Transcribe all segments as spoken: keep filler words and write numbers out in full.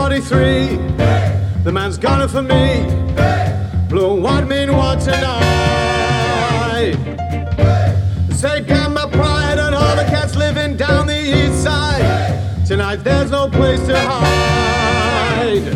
forty-three. The man's got it for me. Blue and white mean what tonight? Say, got my pride and all the cats living down the east side. Tonight there's no place to hide.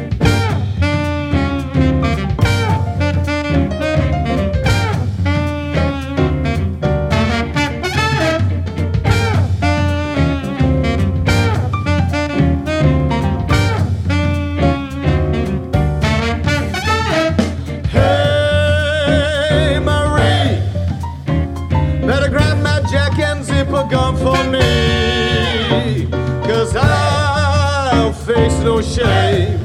A gun for me, 'cause I'll face no shame.